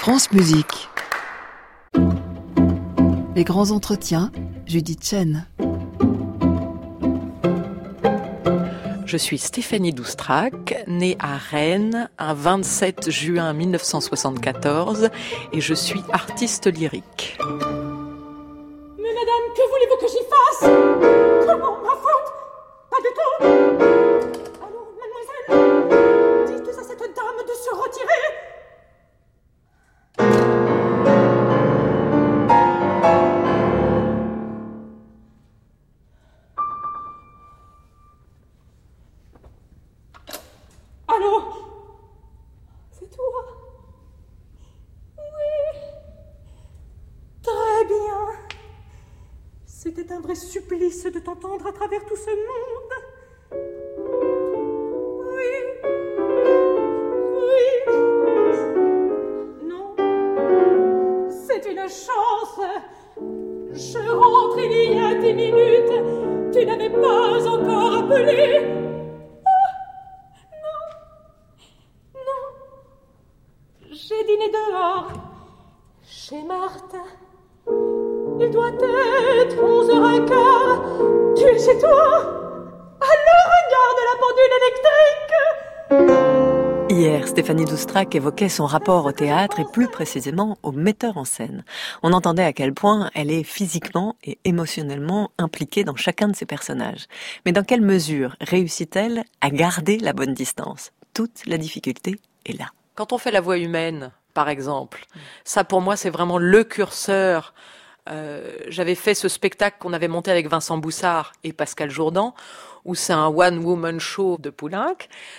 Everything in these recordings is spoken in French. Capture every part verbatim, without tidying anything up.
France Musique. Les grands entretiens, Judith Chen. Je suis Stéphanie Doustrac, née à Rennes un vingt-sept juin mille neuf cent soixante-quatorze et je suis artiste lyrique. Mais madame, que voulez-vous que j'y fasse ? Comment ? Ma faute ? Pas du tout. Alors, mademoiselle, dites à cette dame de se retirer. Allô ? C'est toi ? Oui. Très bien. C'était un vrai supplice de t'entendre à travers tout ce monde. Oui. Oui. Non. C'est une chance. Je rentre il y a dix minutes. Tu n'avais pas encore appelé. J'ai dîné dehors, chez Marthe. Il doit être onze heures quinze. Tu es chez toi? Alors regarde la pendule électrique. Hier, Stéphanie Doustrac évoquait son rapport au théâtre et plus précisément au metteur en scène. On entendait à quel point elle est physiquement et émotionnellement impliquée dans chacun de ses personnages. Mais dans quelle mesure réussit-elle à garder la bonne distance? Toute la difficulté est là. Quand on fait la voix humaine, par exemple, ça pour moi c'est vraiment le curseur. Euh, j'avais fait ce spectacle qu'on avait monté avec Vincent Boussard et Pascal Jourdan, où c'est un one-woman show de Poulenc.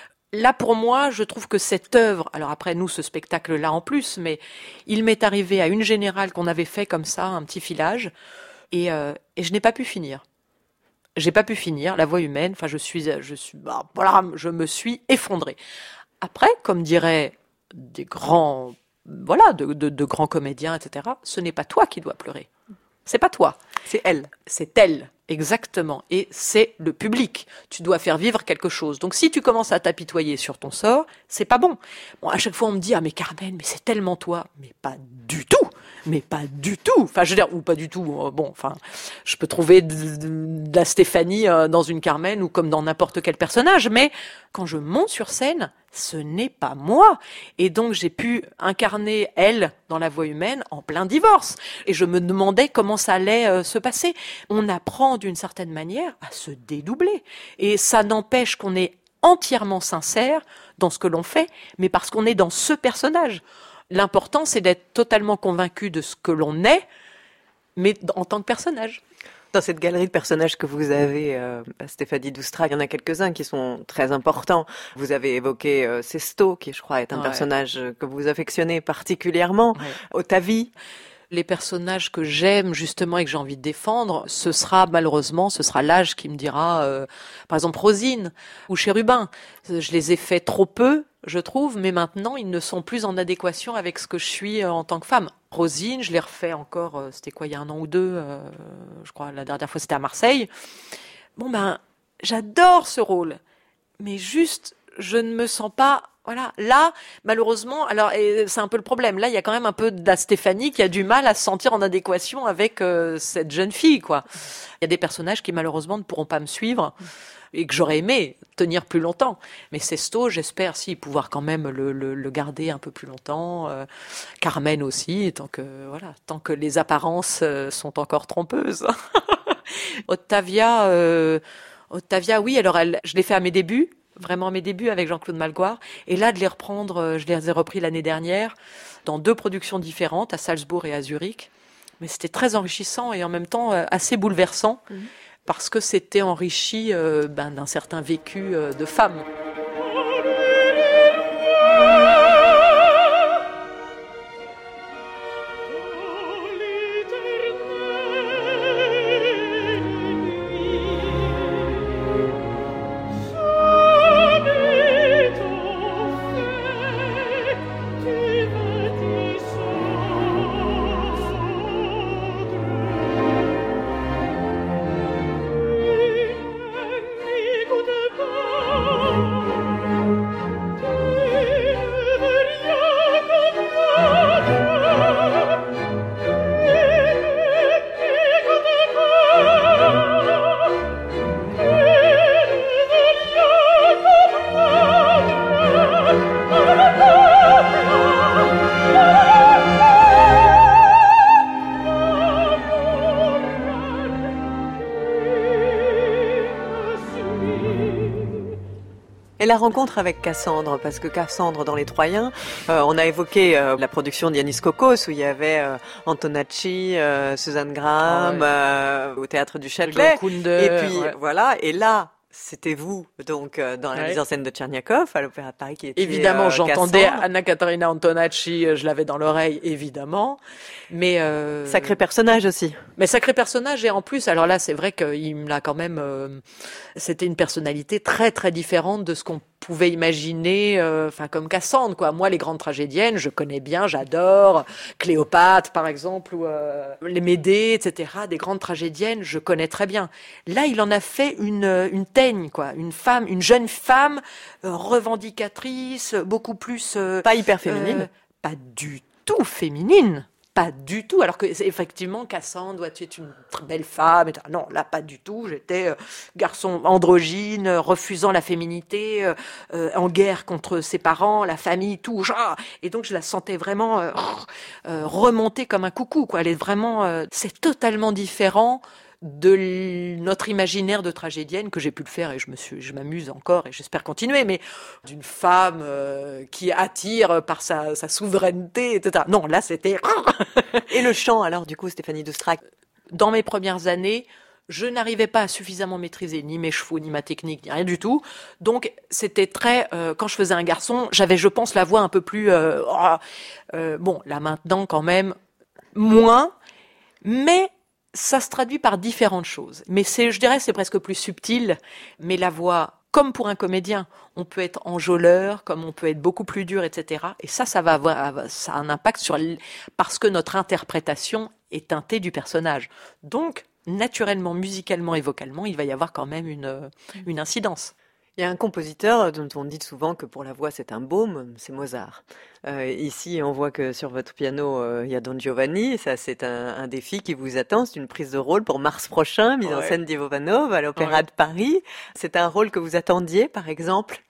Là pour moi, je trouve que cette œuvre, alors après nous ce spectacle-là en plus, mais il m'est arrivé à une générale qu'on avait fait comme ça, un petit filage, et, euh, et je n'ai pas pu finir. J'ai pas pu finir la voix humaine. Enfin, je suis, je suis, bah, voilà, je me suis effondrée. Après, comme dirait des grands, voilà, de, de, de grands comédiens, et cetera. Ce n'est pas toi qui dois pleurer. C'est pas toi. C'est elle. C'est elle, exactement. Et c'est le public. Tu dois faire vivre quelque chose. Donc, si tu commences à t'apitoyer sur ton sort, c'est pas bon. Bon, à chaque fois, on me dit, ah, mais Carmen, mais c'est tellement toi. Mais pas du tout. Mais pas du tout. Enfin, je veux dire, ou pas du tout. Bon, enfin, je peux trouver de, de, de la Stéphanie dans une Carmen ou comme dans n'importe quel personnage. Mais quand je monte sur scène, ce n'est pas moi. Et donc, j'ai pu incarner elle dans la voix humaine en plein divorce. Et je me demandais comment ça allait euh, se passer. On apprend d'une certaine manière à se dédoubler. Et ça n'empêche qu'on est entièrement sincère dans ce que l'on fait, mais parce qu'on est dans ce personnage. L'important, c'est d'être totalement convaincu de ce que l'on est, mais en tant que personnage. Dans cette galerie de personnages que vous avez, euh, Stéphanie Doustrac, il y en a quelques-uns qui sont très importants. Vous avez évoqué euh, Sesto, qui je crois est un ouais. personnage que vous affectionnez particulièrement. Ouais. Otavie. Les personnages que j'aime justement et que j'ai envie de défendre, ce sera malheureusement, ce sera l'âge qui me dira, euh, par exemple Rosine ou Chérubin. Je les ai faits trop peu, je trouve, mais maintenant ils ne sont plus en adéquation avec ce que je suis en tant que femme. Rosine, je l'ai refait encore, c'était quoi, il y a un an ou deux, euh, je crois, la dernière fois c'était à Marseille. Bon ben, j'adore ce rôle, mais juste, je ne me sens pas... Voilà, là, malheureusement, alors et c'est un peu le problème. Là, il y a quand même un peu de la Stéphanie qui a du mal à se sentir en adéquation avec euh, cette jeune fille, quoi. Il y a des personnages qui malheureusement ne pourront pas me suivre et que j'aurais aimé tenir plus longtemps. Mais Sesto, j'espère si pouvoir quand même le, le, le garder un peu plus longtemps. Euh, Carmen aussi, tant que voilà, tant que les apparences euh, sont encore trompeuses. Octavia, euh, Octavia, oui. Alors, elle, je l'ai fait à mes débuts. Vraiment mes débuts avec Jean-Claude Malgoire. Et là, de les reprendre, je les ai repris l'année dernière dans deux productions différentes, à Salzbourg et à Zurich. Mais c'était très enrichissant et en même temps assez bouleversant mmh. parce que c'était enrichi euh, ben, d'un certain vécu euh, de femme. Écoute pas la rencontre avec Cassandre, parce que Cassandre dans Les Troyens, euh, on a évoqué euh, la production d'Yanis Kokos où il y avait euh, Antonacci, euh, Suzanne Graham, ouais. euh, au Théâtre du Châtelet. Et puis ouais. voilà, et là, c'était vous, donc, euh, dans la ouais. mise en scène de Tcherniakov, à l'Opéra de Paris, qui était Évidemment, euh, j'entendais Cassandre. Anna Caterina Antonacci, je l'avais dans l'oreille, évidemment. Mais euh... Sacré personnage aussi. Mais sacré personnage, et en plus, alors là, c'est vrai qu'il me l'a quand même... Euh, c'était une personnalité très, très différente de ce qu'on pouvait imaginer, enfin euh, comme Cassandre, quoi. Moi, les grandes tragédiennes, je connais bien, j'adore. Cléopâtre, par exemple, ou euh, les Médées, et cetera. Des grandes tragédiennes, je connais très bien. Là, il en a fait une une teigne, quoi. Une femme, une jeune femme euh, revendicatrice, beaucoup plus... Euh, pas hyper féminine. Euh, pas du tout féminine. Pas du tout, alors que effectivement Cassandre, tu es une très belle femme. Non, là pas du tout. J'étais euh, garçon androgyne, euh, refusant la féminité, euh, euh, en guerre contre ses parents, la famille, tout. Genre, et donc je la sentais vraiment euh, euh, remonter comme un coucou, quoi. Elle est vraiment, euh, c'est totalement différent de l- notre imaginaire de tragédienne que j'ai pu le faire et je me suis, je m'amuse encore et j'espère continuer, mais d'une femme euh, qui attire par sa, sa souveraineté, et cetera. Non, là c'était... Et le chant alors, du coup, Stéphanie Doustrac? Dans mes premières années, je n'arrivais pas à suffisamment maîtriser ni mes chevaux, ni ma technique, ni rien du tout. Donc, c'était très... Euh, quand je faisais un garçon, j'avais, je pense, la voix un peu plus... Euh, oh, euh, bon, là maintenant, quand même, moins, mais... ça se traduit par différentes choses. Mais c'est, je dirais, c'est presque plus subtil. Mais la voix, comme pour un comédien, on peut être enjôleur, comme on peut être beaucoup plus dur, et cetera. Et ça, ça va avoir, ça a un impact sur, parce que notre interprétation est teintée du personnage. Donc, naturellement, musicalement et vocalement, il va y avoir quand même une, une incidence. Il y a un compositeur dont on dit souvent que pour la voix c'est un baume, c'est Mozart. Euh, ici, on voit que sur votre piano, euh, il y a Don Giovanni. Ça, c'est un, un défi qui vous attend. C'est une prise de rôle pour mars prochain, mise ouais. en scène d'Ivo Vanov à l'Opéra ouais. de Paris. C'est un rôle que vous attendiez, par exemple?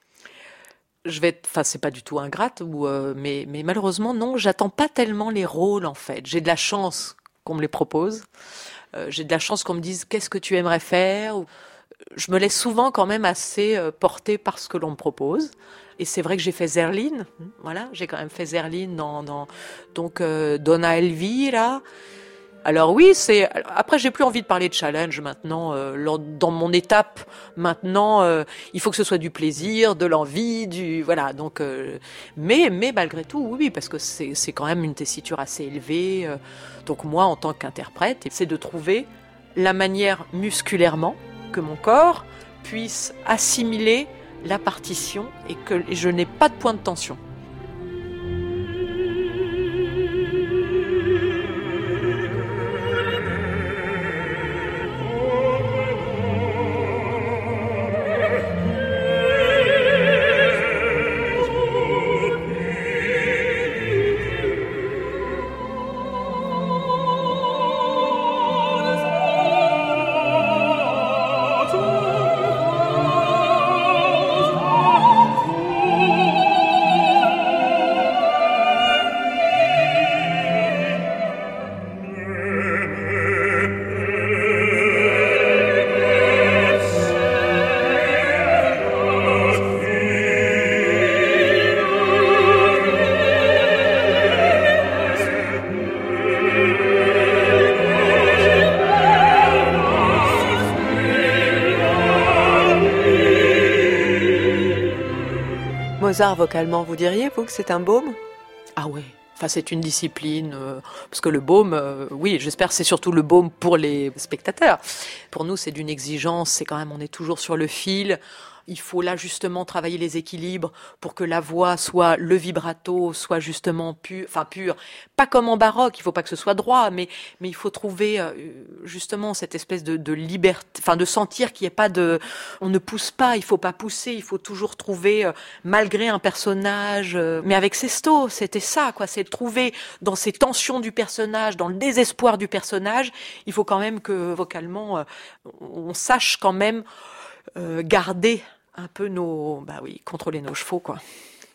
Je vais, enfin, c'est pas du tout ingrate, ou euh, mais, mais malheureusement non. J'attends pas tellement les rôles en fait. J'ai de la chance qu'on me les propose. Euh, j'ai de la chance qu'on me dise qu'est-ce que tu aimerais faire. Ou... je me laisse souvent quand même assez euh, porter par ce que l'on me propose. Et c'est vrai que j'ai fait Zerlina, voilà, j'ai quand même fait Zerlina dans, dans donc euh, Donna Elvira. Alors oui, c'est après j'ai plus envie de parler de challenge maintenant. Euh, dans mon étape maintenant, euh, il faut que ce soit du plaisir, de l'envie, du voilà. Donc, euh, mais mais malgré tout, oui, parce que c'est c'est quand même une tessiture assez élevée. Euh, donc moi, en tant qu'interprète, c'est de trouver la manière musculairement que mon corps puisse assimiler la partition et que je n'ai pas de point de tension. Mozart vocalement, vous diriez, vous, que c'est un baume? Ah ouais. Enfin, c'est une discipline, euh, parce que le baume, euh, oui, j'espère que c'est surtout le baume pour les spectateurs. Pour nous, c'est d'une exigence, c'est quand même, on est toujours sur le fil. Il faut là justement travailler les équilibres pour que la voix soit le vibrato, soit justement pur, enfin pur, pas comme en baroque. Il faut pas que ce soit droit, mais mais il faut trouver euh, justement cette espèce de, de liberté, enfin de sentir qu'il n'y ait pas de, on ne pousse pas, il faut pas pousser, il faut toujours trouver euh, malgré un personnage, euh, mais avec Sesto, c'était ça quoi, c'est de trouver dans ces tensions du personnage, dans le désespoir du personnage, il faut quand même que vocalement euh, on sache quand même euh, garder un peu nos, bah oui, contrôler nos chevaux, quoi.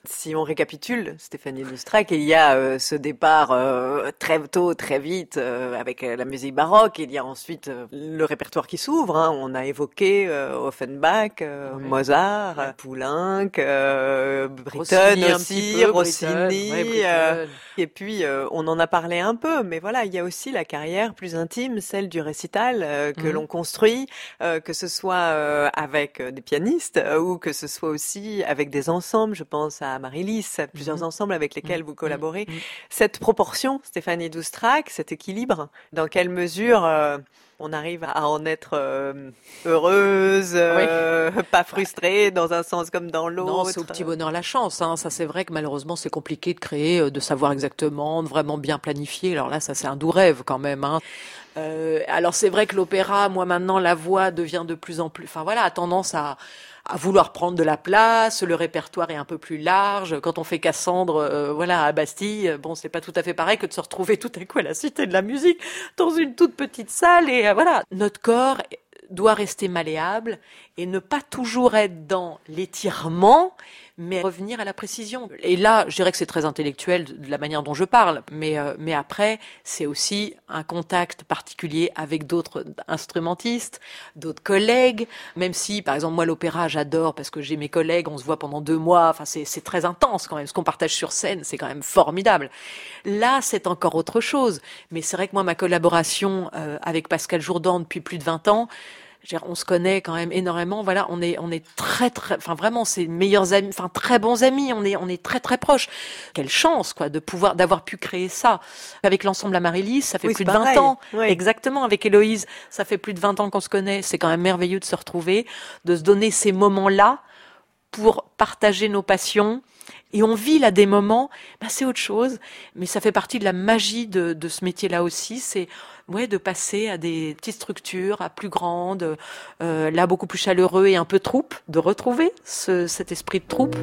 Si on récapitule, Stéphanie Doustrac, il y a euh, ce départ euh, très tôt, très vite, euh, avec euh, la musique baroque. Il y a ensuite euh, le répertoire qui s'ouvre. Hein. On a évoqué euh, Offenbach, euh, oui. Mozart, ouais. Poulenc, euh, Britten aussi, peu, Rossini. Ouais, euh, et puis, euh, on en a parlé un peu, mais voilà, il y a aussi la carrière plus intime, celle du récital euh, que mmh. l'on construit, euh, que ce soit euh, avec des pianistes euh, ou que ce soit aussi avec des ensembles. Je pense à Marie-Lys, plusieurs mmh. ensembles avec lesquels mmh. vous collaborez. Mmh. Cette proportion, Stéphanie Doustrac, cet équilibre, dans quelle mesure euh, on arrive à en être euh, heureuse, euh, oui. pas frustrée dans un sens comme dans l'autre. Non, c'est au petit bonheur la chance. Hein. Ça, c'est vrai que malheureusement, c'est compliqué de créer, de savoir exactement, de vraiment bien planifier. Alors là, ça, c'est un doux rêve quand même. Hein. Euh, alors c'est vrai que l'opéra, moi maintenant, la voix devient de plus en plus, enfin voilà, a tendance à, à vouloir prendre de la place. Le répertoire est un peu plus large. Quand on fait Cassandre, euh, voilà, à Bastille, bon, c'est pas tout à fait pareil que de se retrouver tout à coup à la Cité de la Musique dans une toute petite salle. Et euh, voilà, notre corps doit rester malléable et ne pas toujours être dans l'étirement, mais revenir à la précision. Et là, je dirais que c'est très intellectuel de la manière dont je parle, mais euh, mais après, c'est aussi un contact particulier avec d'autres instrumentistes, d'autres collègues. Même si, par exemple, moi, l'opéra, j'adore parce que j'ai mes collègues, on se voit pendant deux mois. Enfin, c'est c'est très intense quand même. Ce qu'on partage sur scène, c'est quand même formidable. Là, c'est encore autre chose. Mais c'est vrai que moi, ma collaboration euh, avec Pascal Jourdan depuis plus de vingt ans. On se connaît quand même énormément. Voilà, on est, on est très, très, enfin vraiment, c'est meilleurs amis, enfin très bons amis. On est, on est très, très proches. Quelle chance, quoi, de pouvoir, d'avoir pu créer ça avec l'ensemble à Marie-Lys. Ça fait oui, plus de vingt ans. Oui. Exactement. Avec Héloïse, ça fait plus de vingt ans qu'on se connaît. C'est quand même merveilleux de se retrouver, de se donner ces moments-là pour partager nos passions. Et on vit là des moments, ben c'est autre chose, mais ça fait partie de la magie de, de ce métier-là aussi, c'est ouais de passer à des petites structures, à plus grandes, euh, là beaucoup plus chaleureux et un peu troupe, de retrouver ce, cet esprit de troupe.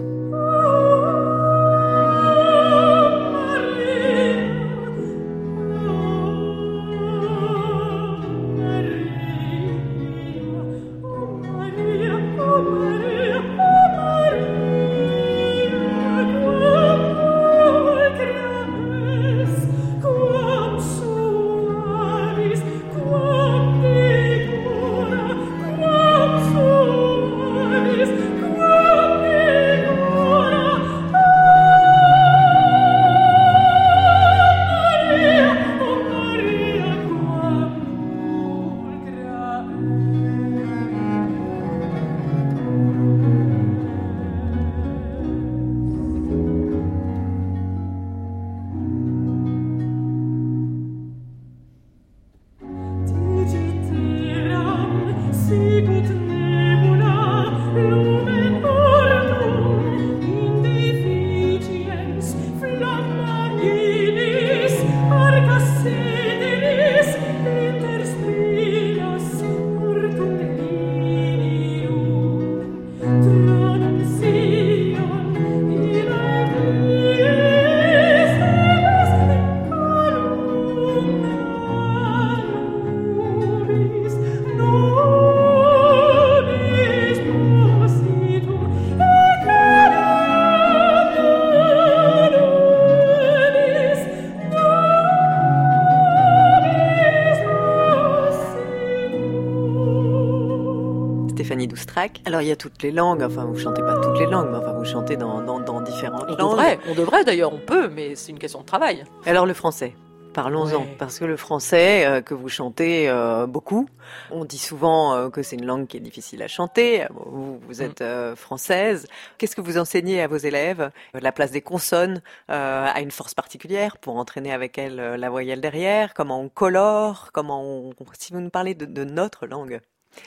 Alors il y a toutes les langues, enfin vous chantez pas toutes les langues, mais enfin vous chantez dans, dans, dans différentes on langues. Devrait, on devrait d'ailleurs, on peut, mais c'est une question de travail. Alors le français, parlons-en, ouais. Parce que le français euh, que vous chantez euh, beaucoup, on dit souvent euh, que c'est une langue qui est difficile à chanter, vous, vous êtes euh, française. Qu'est-ce que vous enseignez à vos élèves ? La place des consonnes euh, a une force particulière pour entraîner avec elles euh, la voyelle derrière, comment on colore, comment on... Si vous nous parlez de, de notre langue.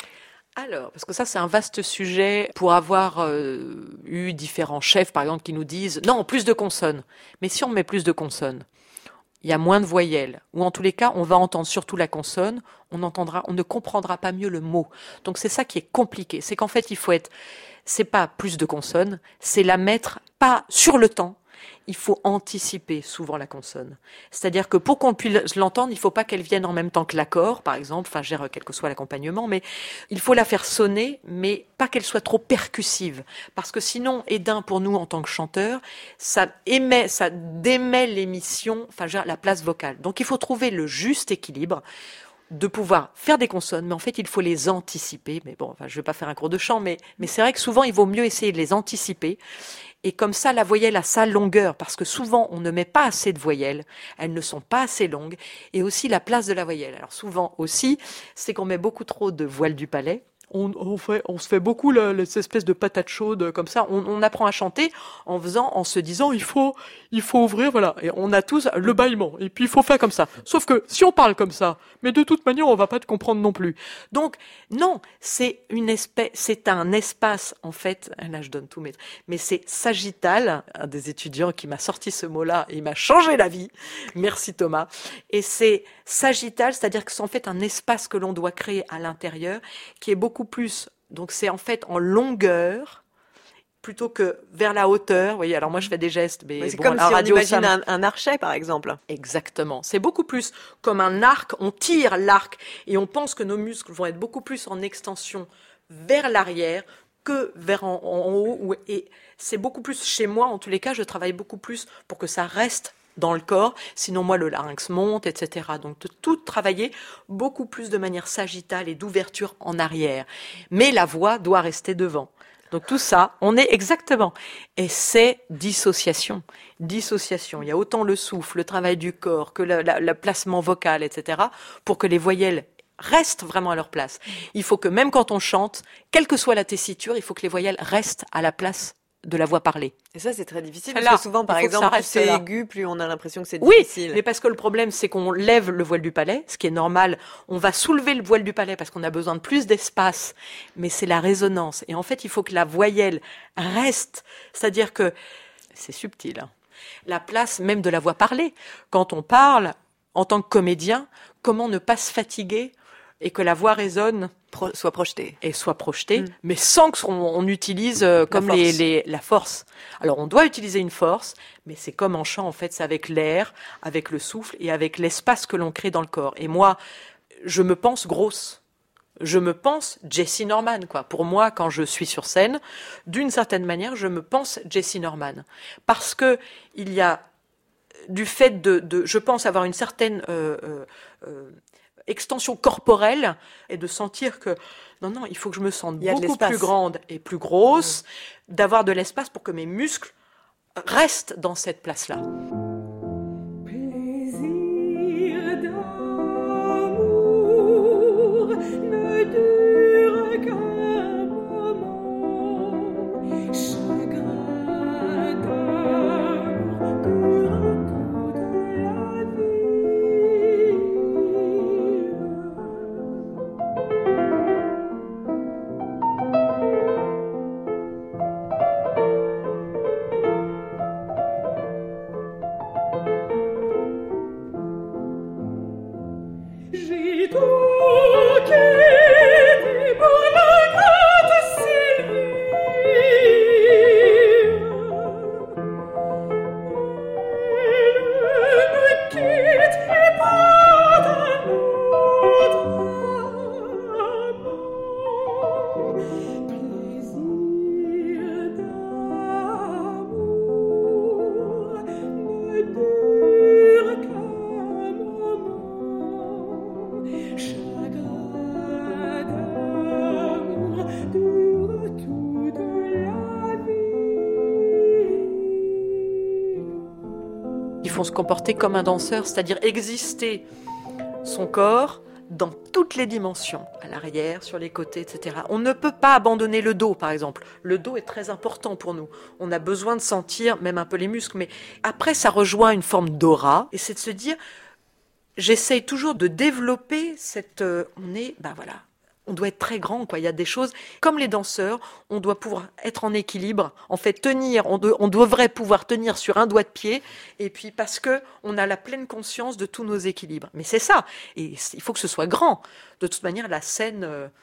Alors, parce que ça, c'est un vaste sujet pour avoir euh, eu différents chefs, par exemple, qui nous disent « Non, plus de consonnes ». Mais si on met plus de consonnes, il y a moins de voyelles. Ou en tous les cas, on va entendre surtout la consonne, on entendra, on ne comprendra pas mieux le mot. Donc c'est ça qui est compliqué. C'est qu'en fait, il faut être... C'est pas plus de consonnes, c'est la mettre pas sur le temps, il faut anticiper souvent la consonne. C'est-à-dire que pour qu'on puisse l'entendre, il ne faut pas qu'elle vienne en même temps que l'accord, par exemple, enfin, gère quel que soit l'accompagnement, mais il faut la faire sonner, mais pas qu'elle soit trop percussive. Parce que sinon, Edin, pour nous, en tant que chanteur, ça émet, ça démet l'émission, enfin, gère la place vocale. Donc, il faut trouver le juste équilibre de pouvoir faire des consonnes, mais en fait, il faut les anticiper. Mais bon, enfin, je ne vais pas faire un cours de chant, mais, mais c'est vrai que souvent, il vaut mieux essayer de les anticiper. Et comme ça, la voyelle a sa longueur, parce que souvent, on ne met pas assez de voyelles, elles ne sont pas assez longues, et aussi la place de la voyelle. Alors souvent aussi, c'est qu'on met beaucoup trop de voile du palais. On, on, fait, on se fait beaucoup la, les espèces de patates chaudes comme ça. On, on apprend à chanter en faisant, en se disant, il faut, il faut ouvrir, voilà. Et on a tous le bâillement. Et puis il faut faire comme ça. Sauf que si on parle comme ça, mais de toute manière, on va pas te comprendre non plus. Donc non, c'est une espèce, c'est un espace en fait. Là, je donne tout, mais mais c'est sagittal. Un des étudiants qui m'a sorti ce mot-là, et il m'a changé la vie. Merci Thomas. Et c'est sagittal, c'est-à-dire que c'est en fait un espace que l'on doit créer à l'intérieur, qui est beaucoup plus, donc c'est en fait en longueur plutôt que vers la hauteur. Vous voyez, alors moi je fais des gestes, mais, mais c'est bon, comme si radio, on imagine ça... un, un archet par exemple. Exactement, c'est beaucoup plus comme un arc, on tire l'arc et on pense que nos muscles vont être beaucoup plus en extension vers l'arrière que vers en, en haut, et c'est beaucoup plus, chez moi en tous les cas, je travaille beaucoup plus pour que ça reste dans le corps, sinon moi le larynx monte, et cetera. Donc de tout travailler beaucoup plus de manière sagittale et d'ouverture en arrière. Mais la voix doit rester devant. Donc tout ça, on est exactement. Et c'est dissociation. Dissociation. Il y a autant le souffle, le travail du corps, que le, la, le placement vocal, et cetera, pour que les voyelles restent vraiment à leur place. Il faut que même quand on chante, quelle que soit la tessiture, il faut que les voyelles restent à la place de la voix parlée. Et ça, c'est très difficile, parce là, que souvent, par exemple, plus c'est aigu, plus on a l'impression que c'est difficile. Oui, mais parce que le problème, c'est qu'on lève le voile du palais, ce qui est normal. On va soulever le voile du palais parce qu'on a besoin de plus d'espace, mais c'est la résonance. Et en fait, il faut que la voyelle reste, c'est-à-dire que, c'est subtil, hein, la place même de la voix parlée. Quand on parle, en tant que comédien, comment ne pas se fatiguer et que la voix résonne, Pro, soit projetée. Et soit projetée, mmh. mais sans qu'on on utilise euh, comme la les, les, la force. Alors, on doit utiliser une force, mais c'est comme en chant, en fait, c'est avec l'air, avec le souffle et avec l'espace que l'on crée dans le corps. Et moi, je me pense grosse. Je me pense Jessie Norman, quoi. Pour moi, quand je suis sur scène, d'une certaine manière, je me pense Jessie Norman. Parce que il y a, du fait de, de je pense avoir une certaine euh, euh, euh, extension corporelle et de sentir que non, non, il faut que je me sente beaucoup plus grande et plus grosse, mmh. d'avoir de l'espace pour que mes muscles restent dans cette place-là. Plaisir d'amour ne dure qu'un moment, chagrin d'amour dure toute la vie. J'ai tout quitté pour la grande Sylvie. Elle ne quitte pas d'un autre amant. Plaisir d'amour ne dure qu'un moment. Chagrin d'amour dure toute la vie. Il faut se comporter comme un danseur, c'est-à-dire exister son corps dans toutes les dimensions, à l'arrière, sur les côtés, et cetera. On ne peut pas abandonner le dos, par exemple. Le dos est très important pour nous. On a besoin de sentir même un peu les muscles, mais après, ça rejoint une forme d'aura, et c'est de se dire, j'essaye toujours de développer cette... Euh, on est, ben voilà, on doit être très grand, quoi. Il y a des choses, comme les danseurs, on doit pouvoir être en équilibre, en fait tenir, on, de, on devrait pouvoir tenir sur un doigt de pied, et puis parce que on a la pleine conscience de tous nos équilibres. Mais c'est ça, et il faut que ce soit grand. De toute manière, la scène, euh,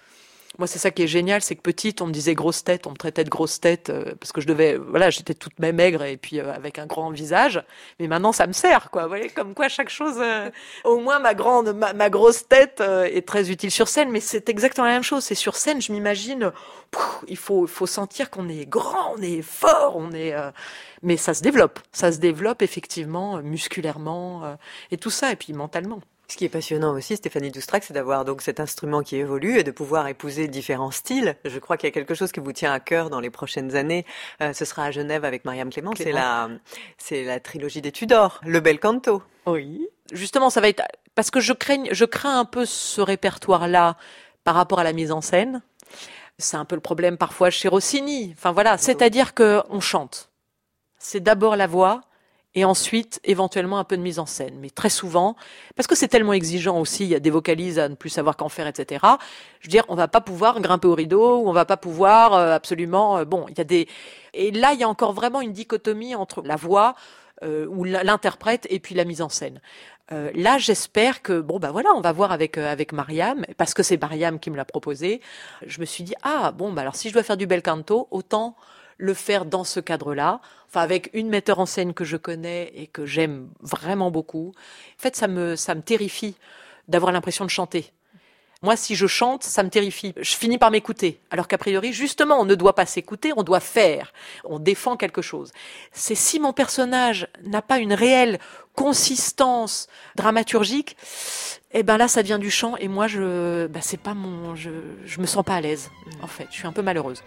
Moi, c'est ça qui est génial, c'est que petite, on me disait grosse tête, on me traitait de grosse tête, euh, parce que je devais, voilà, j'étais toute même maigre et puis euh, avec un grand visage. Mais maintenant, ça me sert, quoi. Vous voyez, comme quoi chaque chose, euh, au moins ma grande, ma, ma grosse tête euh, est très utile sur scène. Mais c'est exactement la même chose. C'est sur scène, je m'imagine, pouf, il faut, il faut sentir qu'on est grand, on est fort, on est. Euh, mais ça se développe, ça se développe effectivement euh, musculairement euh, et tout ça, et puis mentalement. Ce qui est passionnant aussi, Stéphanie Doustrac, c'est d'avoir donc cet instrument qui évolue et de pouvoir épouser différents styles. Je crois qu'il y a quelque chose qui vous tient à cœur dans les prochaines années. Euh, ce sera à Genève avec Myriam Clément. C'est la, c'est la trilogie des Tudors, le bel canto. Oui. Justement, ça va être parce que je crains, je crains un peu ce répertoire-là par rapport à la mise en scène. C'est un peu le problème parfois chez Rossini. Enfin voilà, c'est-à-dire que on chante. C'est d'abord la voix. Et ensuite, éventuellement, un peu de mise en scène. Mais très souvent, parce que c'est tellement exigeant aussi, il y a des vocalises à ne plus savoir qu'en faire, et cetera. Je veux dire, on va pas pouvoir grimper au rideau, ou on va pas pouvoir euh, absolument... Euh, bon, il y a des... Et là, il y a encore vraiment une dichotomie entre la voix, euh, ou l'interprète, et puis la mise en scène. Euh, là, j'espère que... Bon, bah voilà, on va voir avec, euh, avec Myriam, parce que c'est Myriam qui me l'a proposé. Je me suis dit, ah, bon, bah alors si je dois faire du bel canto, autant... le faire dans ce cadre-là, enfin avec une metteur en scène que je connais et que j'aime vraiment beaucoup. En fait, ça me ça me terrifie d'avoir l'impression de chanter. Moi, si je chante, ça me terrifie. Je finis par m'écouter, alors qu'a priori, justement, on ne doit pas s'écouter, on doit faire. On défend quelque chose. C'est si mon personnage n'a pas une réelle consistance dramaturgique, eh ben là, ça devient du chant et moi, je, ben c'est pas mon, je, je me sens pas à l'aise. En fait, je suis un peu malheureuse.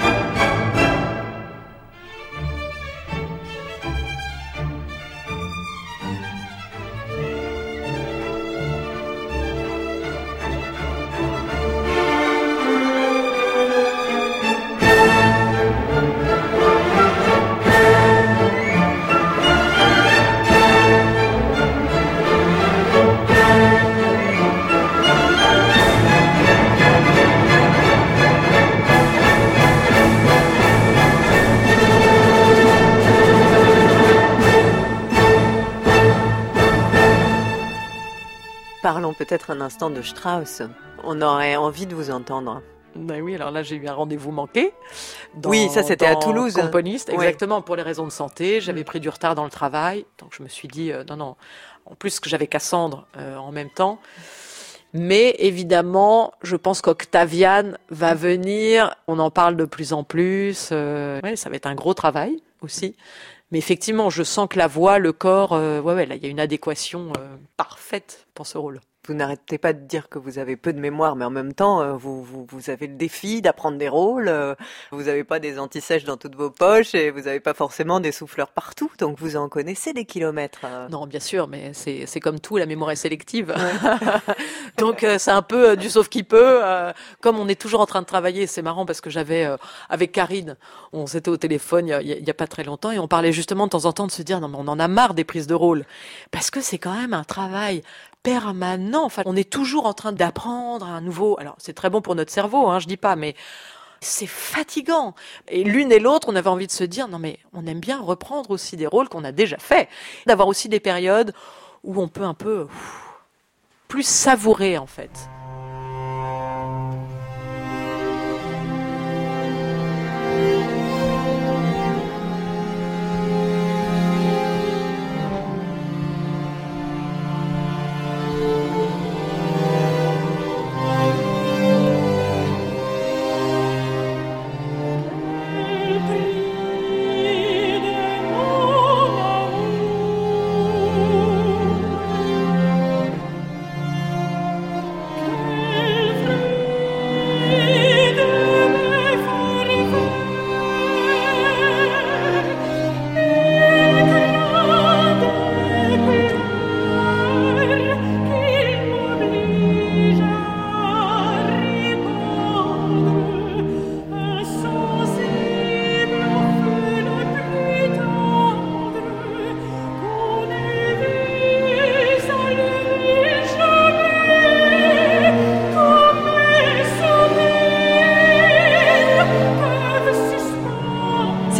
Parlons peut-être un instant de Strauss. On aurait envie de vous entendre. Ben oui, alors là, j'ai eu un rendez-vous manqué. Dans, oui, ça c'était à Toulouse. Componiste, exactement, oui. Pour les raisons de santé. J'avais mmh. pris du retard dans le travail. Donc je me suis dit, euh, non, non. En plus que j'avais Cassandre euh, en même temps. Mais évidemment, je pense qu'Octaviane va venir. On en parle de plus en plus. Euh, ouais, ça va être un gros travail aussi. Mais effectivement, je sens que la voix, le corps, euh, ouais, ouais, là, il y a une adéquation euh, parfaite pour ce rôle. Vous n'arrêtez pas de dire que vous avez peu de mémoire, mais en même temps, euh, vous, vous, vous avez le défi d'apprendre des rôles. Euh, vous n'avez pas des antisèches dans toutes vos poches et vous n'avez pas forcément des souffleurs partout. Donc vous en connaissez des kilomètres. Euh. Non, bien sûr, mais c'est, c'est comme tout, la mémoire est sélective. Ouais. Donc euh, c'est un peu euh, du sauf qui peut. Euh, comme on est toujours en train de travailler, c'est marrant parce que j'avais, euh, avec Karine, on s'était au téléphone il y, a, il y a pas très longtemps et on parlait justement de temps en temps de se dire non mais on en a marre des prises de rôle. Parce que c'est quand même un travail permanent. Enfin, on est toujours en train d'apprendre un nouveau... Alors, c'est très bon pour notre cerveau, hein, je dis pas, mais c'est fatigant. Et l'une et l'autre, on avait envie de se dire, non mais on aime bien reprendre aussi des rôles qu'on a déjà faits. D'avoir aussi des périodes où on peut un peu ouf, plus savourer, en fait.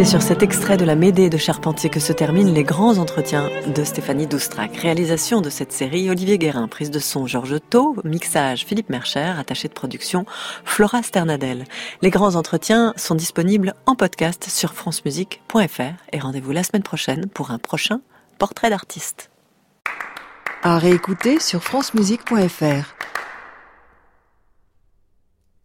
c'est sur cet extrait de la Médée de Charpentier que se terminent les grands entretiens de Stéphanie Doustrac. Réalisation de cette série, Olivier Guérin. Prise de son, Georges Thau. Mixage, Philippe Mercher. Attaché de production, Flora Sternadel. Les grands entretiens sont disponibles en podcast sur francemusique point f r. Et rendez-vous la semaine prochaine pour un prochain portrait d'artiste. À réécouter sur francemusique point f r.